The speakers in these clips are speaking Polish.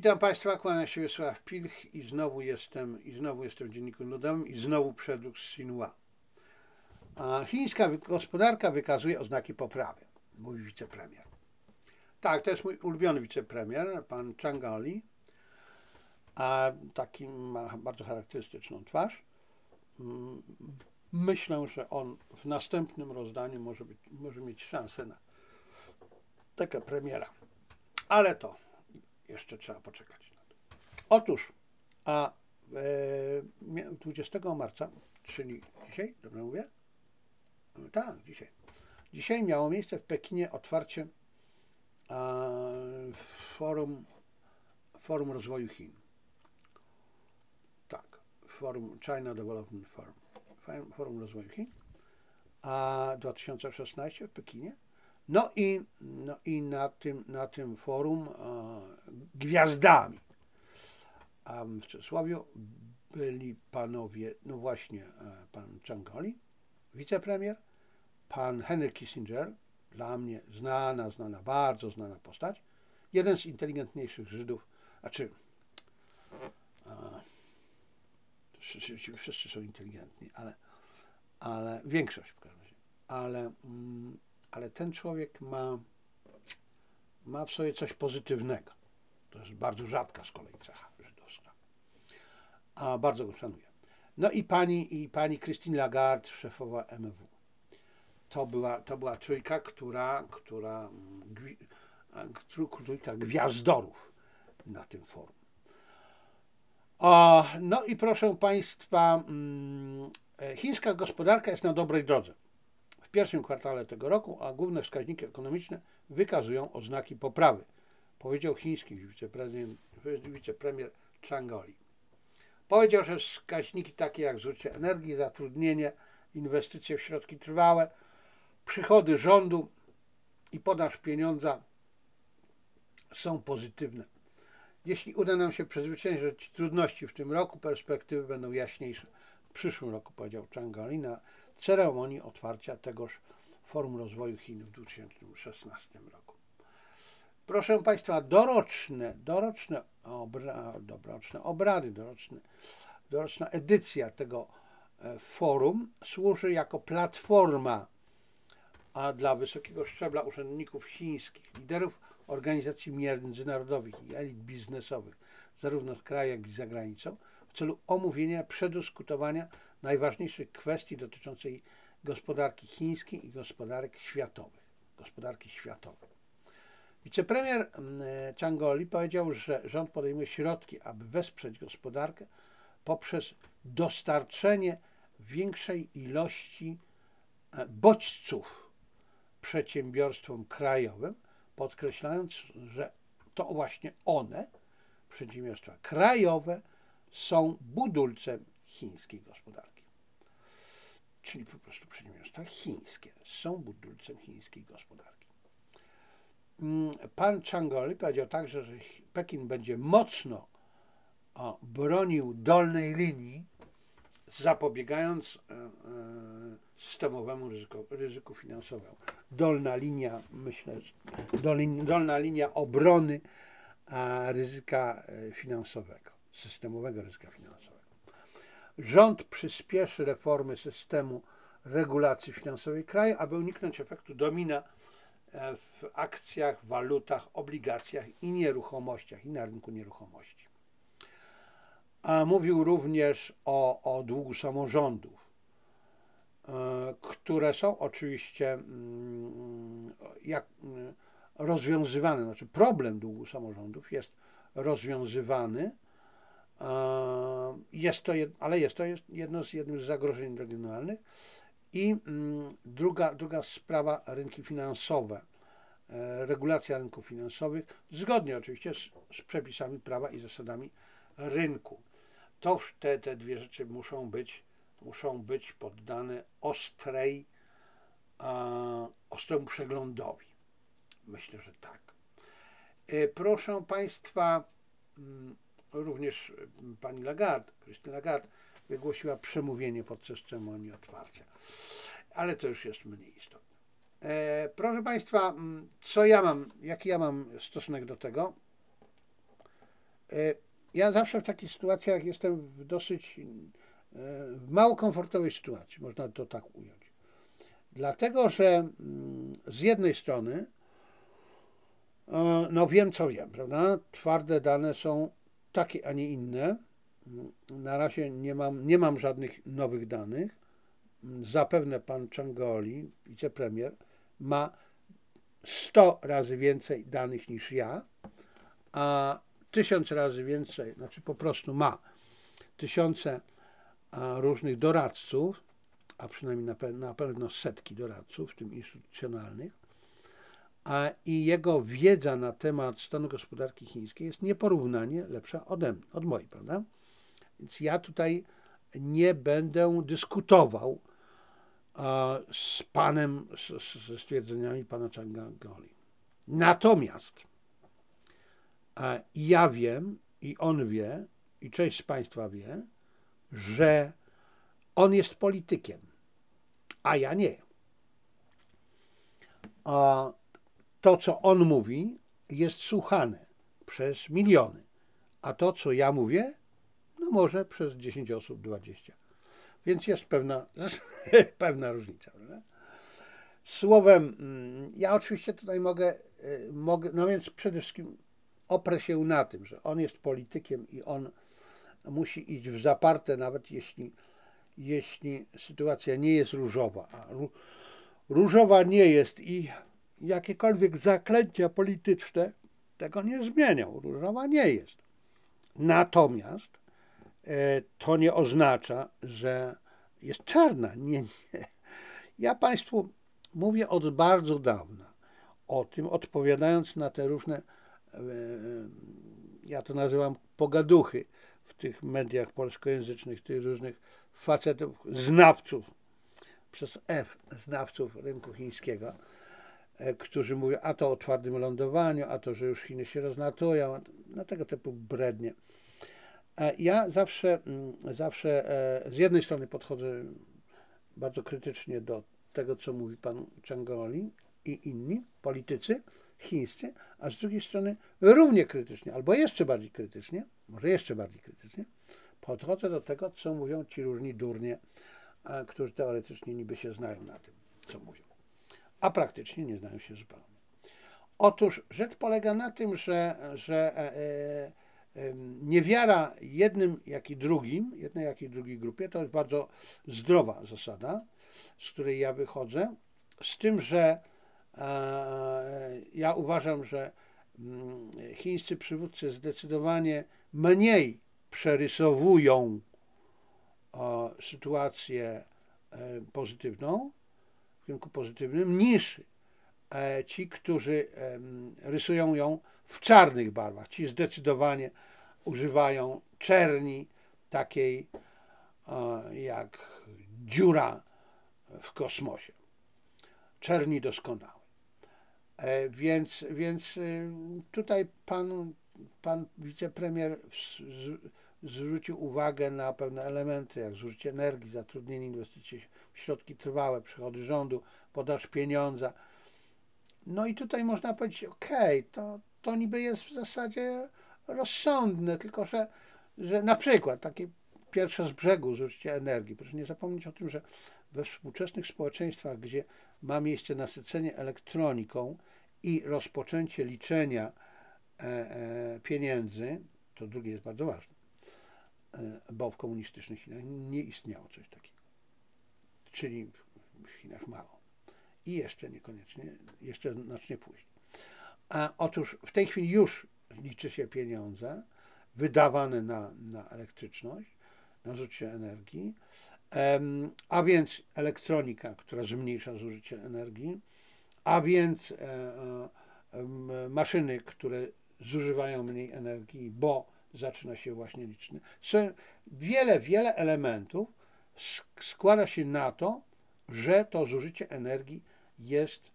Witam Państwa, kłania się Wiesław Pilch i znowu jestem w Dzienniku Ludowym i znowu przedruk z Xinhua. Chińska gospodarka wykazuje oznaki poprawy, mówi wicepremier. Tak, to jest mój ulubiony wicepremier, pan Zhang Gaoli, a taki ma bardzo charakterystyczną twarz. Myślę, że on w następnym rozdaniu może mieć szansę na taką premiera, ale to jeszcze trzeba poczekać. Otóż, 20 marca, czyli dzisiaj, dobrze mówię? Tak, dzisiaj. Dzisiaj miało miejsce w Pekinie otwarcie Forum Rozwoju Chin. Tak, China Development Forum. Forum Rozwoju Chin 2016 w Pekinie. No i na tym forum gwiazdami. A w Czesławiu byli panowie, no właśnie, pan Zhang Gaoli, wicepremier, pan Henry Kissinger, dla mnie bardzo znana postać, jeden z inteligentniejszych Żydów, wszyscy są inteligentni, ale większość w każdym razie, ale ten człowiek ma w sobie coś pozytywnego. To jest bardzo rzadka z kolei cecha żydowska. A bardzo go szanuję. No i pani Christine Lagarde, szefowa MFW. To była trójka, trójka gwiazdorów na tym forum. No i proszę Państwa, chińska gospodarka jest na dobrej drodze. W pierwszym kwartale tego roku, a główne wskaźniki ekonomiczne wykazują oznaki poprawy, powiedział chiński wicepremier Zhang Gaoli. Powiedział, że wskaźniki takie jak zużycie energii, zatrudnienie, inwestycje w środki trwałe, przychody rządu i podaż pieniądza są pozytywne. Jeśli uda nam się przezwyciężyć trudności w tym roku, perspektywy będą jaśniejsze w przyszłym roku, powiedział Zhang Gaoli na ceremonii otwarcia tegoż Forum Rozwoju Chin w 2016 roku. Proszę Państwa, doroczna edycja tego forum służy jako platforma dla wysokiego szczebla urzędników chińskich, liderów organizacji międzynarodowych i elit biznesowych, zarówno w kraju, jak i za granicą, w celu omówienia, przedyskutowania najważniejszych kwestii dotyczących gospodarki chińskiej i gospodarki światowej. Wicepremier Zhang Gaoli powiedział, że rząd podejmuje środki, aby wesprzeć gospodarkę poprzez dostarczenie większej ilości bodźców przedsiębiorstwom krajowym, podkreślając, że to właśnie one, przedsiębiorstwa krajowe, są budulcem chińskiej gospodarki. Czyli po prostu przedsiębiorstwa chińskie są budulcem chińskiej gospodarki. Pan Zhang Gaoli powiedział także, że Pekin będzie mocno bronił dolnej linii, zapobiegając systemowemu ryzyku finansowemu. Dolna linia obrony ryzyka finansowego, systemowego ryzyka finansowego. Rząd przyspieszy reformy systemu regulacji finansowej kraju, aby uniknąć efektu domina w akcjach, walutach, obligacjach i nieruchomościach, i na rynku nieruchomości. A mówił również o długu samorządów, które są oczywiście rozwiązywane, znaczy problem długu samorządów jest rozwiązywany, ale jest to jednym z zagrożeń regionalnych. I druga sprawa, rynki finansowe, regulacja rynków finansowych, zgodnie oczywiście z przepisami prawa i zasadami rynku. Te dwie rzeczy muszą być poddane ostremu przeglądowi. Myślę, że tak. Proszę Państwa, również pani Christine Lagarde wygłosiła przemówienie podczas ceremonii otwarcia, ale to już jest mniej istotne. Proszę Państwa, jaki ja mam stosunek do tego? Ja zawsze w takich sytuacjach jestem w dosyć w mało komfortowej sytuacji, można to tak ująć. Dlatego, że z jednej strony no wiem, co wiem, prawda? Twarde dane są takie, a nie inne. Na razie nie mam żadnych nowych danych. Zapewne pan Ciongoli, wicepremier, ma 100 razy więcej danych niż ja, a 1000 razy więcej, znaczy po prostu ma tysiące różnych doradców, a przynajmniej na pewno setki doradców, w tym instytucjonalnych, i jego wiedza na temat stanu gospodarki chińskiej jest nieporównanie lepsza od mojej, prawda? Więc ja tutaj nie będę dyskutował z panem, ze stwierdzeniami pana Ciongoli. Natomiast ja wiem, i on wie, i część z państwa wie, że on jest politykiem, a ja nie. To, co on mówi, jest słuchane przez miliony, a to, co ja mówię, no może przez 10 osób, 20. Więc jest pewna różnica. Prawda? Słowem, ja oczywiście tutaj mogę, no więc przede wszystkim oprę się na tym, że on jest politykiem i on musi iść w zaparte, nawet jeśli sytuacja nie jest różowa, a różowa nie jest i jakiekolwiek zaklęcia polityczne tego nie zmienią. Różowa nie jest. Natomiast to nie oznacza, że jest czarna. Nie, nie. Ja Państwu mówię od bardzo dawna o tym, odpowiadając na te różne, ja to nazywam pogaduchy w tych mediach polskojęzycznych, tych różnych facetów, znawców, przez F, znawców rynku chińskiego, którzy mówią a to o twardym lądowaniu, a to, że już Chiny się rozlatują, na tego typu brednie. Ja zawsze z jednej strony podchodzę bardzo krytycznie do tego, co mówi pan Ciongoli i inni politycy chińscy, a z drugiej strony równie krytycznie, albo jeszcze bardziej krytycznie, może jeszcze bardziej krytycznie, podchodzę do tego, co mówią ci różni durnie, którzy teoretycznie niby się znają na tym, co mówią, a praktycznie nie znają się zupełnie. Otóż rzecz polega na tym, że niewiara jednej jak i drugiej grupie to jest bardzo zdrowa zasada, z której ja wychodzę, z tym, że ja uważam, że chińscy przywódcy zdecydowanie mniej przerysowują sytuację pozytywną, w kierunku pozytywnym, niż ci, którzy rysują ją w czarnych barwach. Ci zdecydowanie używają czerni takiej jak dziura w kosmosie. Czerni doskonałej. Więc tutaj pan wicepremier zwrócił uwagę na pewne elementy, jak zużycie energii, zatrudnienie, inwestycje w środki trwałe, przychody rządu, podaż pieniądza. No i tutaj można powiedzieć, to niby jest w zasadzie rozsądne, tylko że na przykład takie pierwsze z brzegu zużycie energii. Proszę nie zapomnieć o tym, że we współczesnych społeczeństwach, gdzie ma miejsce nasycenie elektroniką i rozpoczęcie liczenia pieniędzy, to drugie jest bardzo ważne, bo w komunistycznych Chinach nie istniało coś takiego, czyli w Chinach mało. I jeszcze niekoniecznie, jeszcze znacznie później. Otóż w tej chwili już liczy się pieniądze wydawane na elektryczność, na zużycie energii, a więc elektronika, która zmniejsza zużycie energii, a więc maszyny, które zużywają mniej energii, bo zaczyna się właśnie liczenie. Są wiele elementów składa się na to, że to zużycie energii jest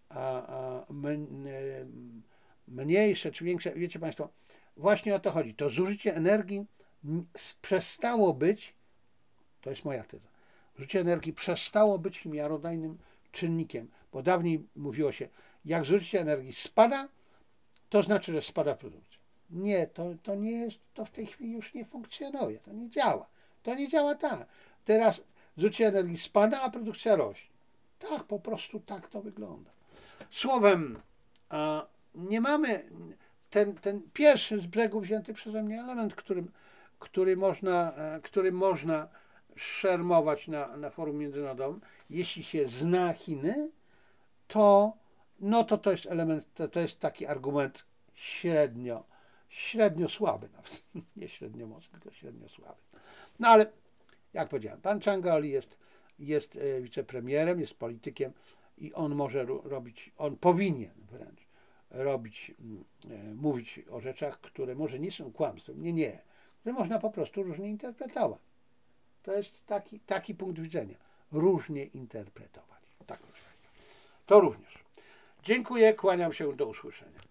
mniejsze czy większe. Wiecie Państwo, właśnie o to chodzi. To zużycie energii przestało być, to jest moja teza, zużycie energii przestało być miarodajnym czynnikiem, bo dawniej mówiło się, jak zużycie energii spada, to znaczy, że spada produkcja. Nie, to nie jest, to w tej chwili już nie funkcjonuje, to nie działa. To nie działa tak. Teraz zużycie energii spada, a produkcja rośnie. Tak, po prostu tak to wygląda. Słowem, nie mamy ten pierwszy z brzegu wzięty przeze mnie element, którym można szermować na forum międzynarodowym. Jeśli się zna Chiny, to no to jest element, to jest taki argument średnio słaby nawet. Nie średnio mocny, tylko średnio słaby. No ale jak powiedziałem, pan Changali jest wicepremierem, jest politykiem i on może robić, on powinien wręcz robić, mówić o rzeczach, które może nie są kłamstwem, nie, które można po prostu różnie interpretować. To jest taki punkt widzenia. Różnie interpretować. Tak, proszę Państwa. To również. Dziękuję, kłaniam się, do usłyszenia.